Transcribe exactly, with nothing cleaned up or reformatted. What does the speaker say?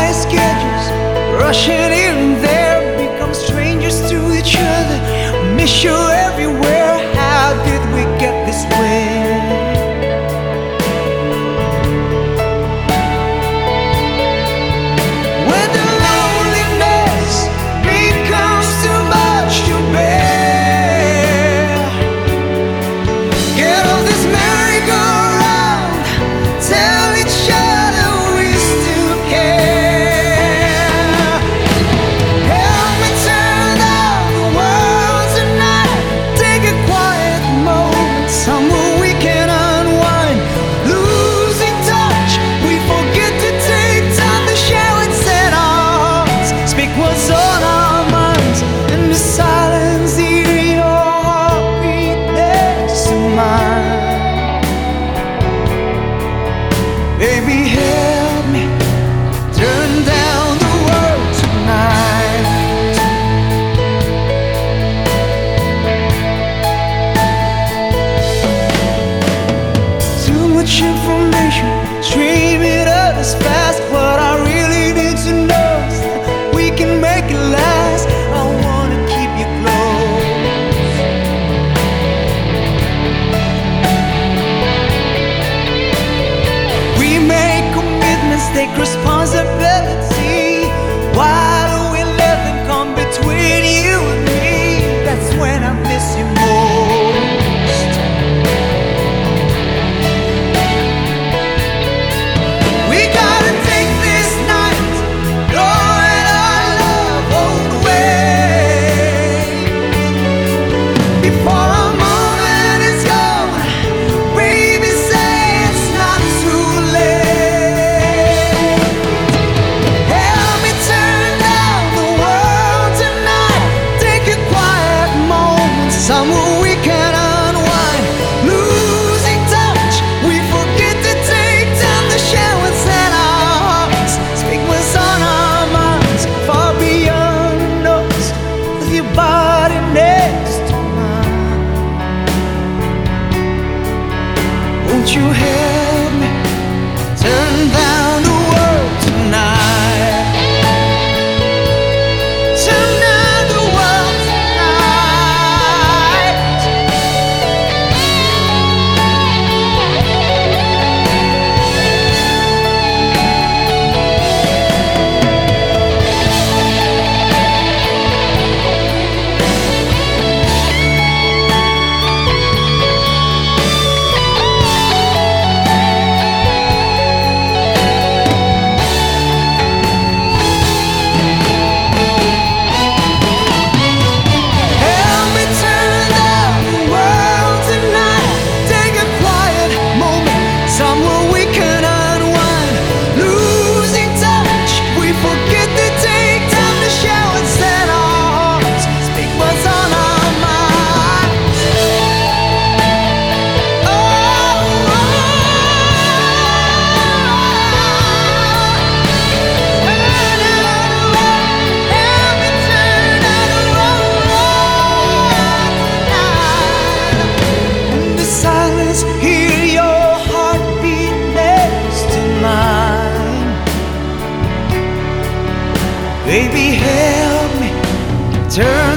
busy schedules, rushing here and there, become strangers to each other. Miss you everywhere. How did we get this way? When the loneliness becomes too much to bear, get off this merry-go-round, tell each other we still care. Help me turn down the world tonight, take a quiet moment, somewhere we can unwind. Losing touch, we forget to take time to share what's in our hearts, speak what's on our minds. In the silence, hear your heartbeat next to mine. Baby, help me turn down the world tonight. Too much information streaming at us fast. What I really need to know is that we can make it last. I wanna keep you close. We make commitments, take responsibility. Why do we let them come between you and me? That's when I miss you most. We gotta take this night, throwing our love all the way. Before our moment is gone, baby, say it's not too late. Help me turn down the world tonight, take a quiet moment, somewhere we can unwind. Losing touch, we forget to take time to share what's in our hearts, speak what's on our minds, far beyond us, with your body next to mine. Won't you help me turn down the world tonight? Turn down the world tonight. Help me turn down the world tonight, take a quiet moment, somewhere we can unwind. Losing touch, we forget to take time to share what's in our hearts, speak what's on our minds. Oh, help me turn down the world tonight. In the silence, hear your heartbeat next to mine. Baby, help me turn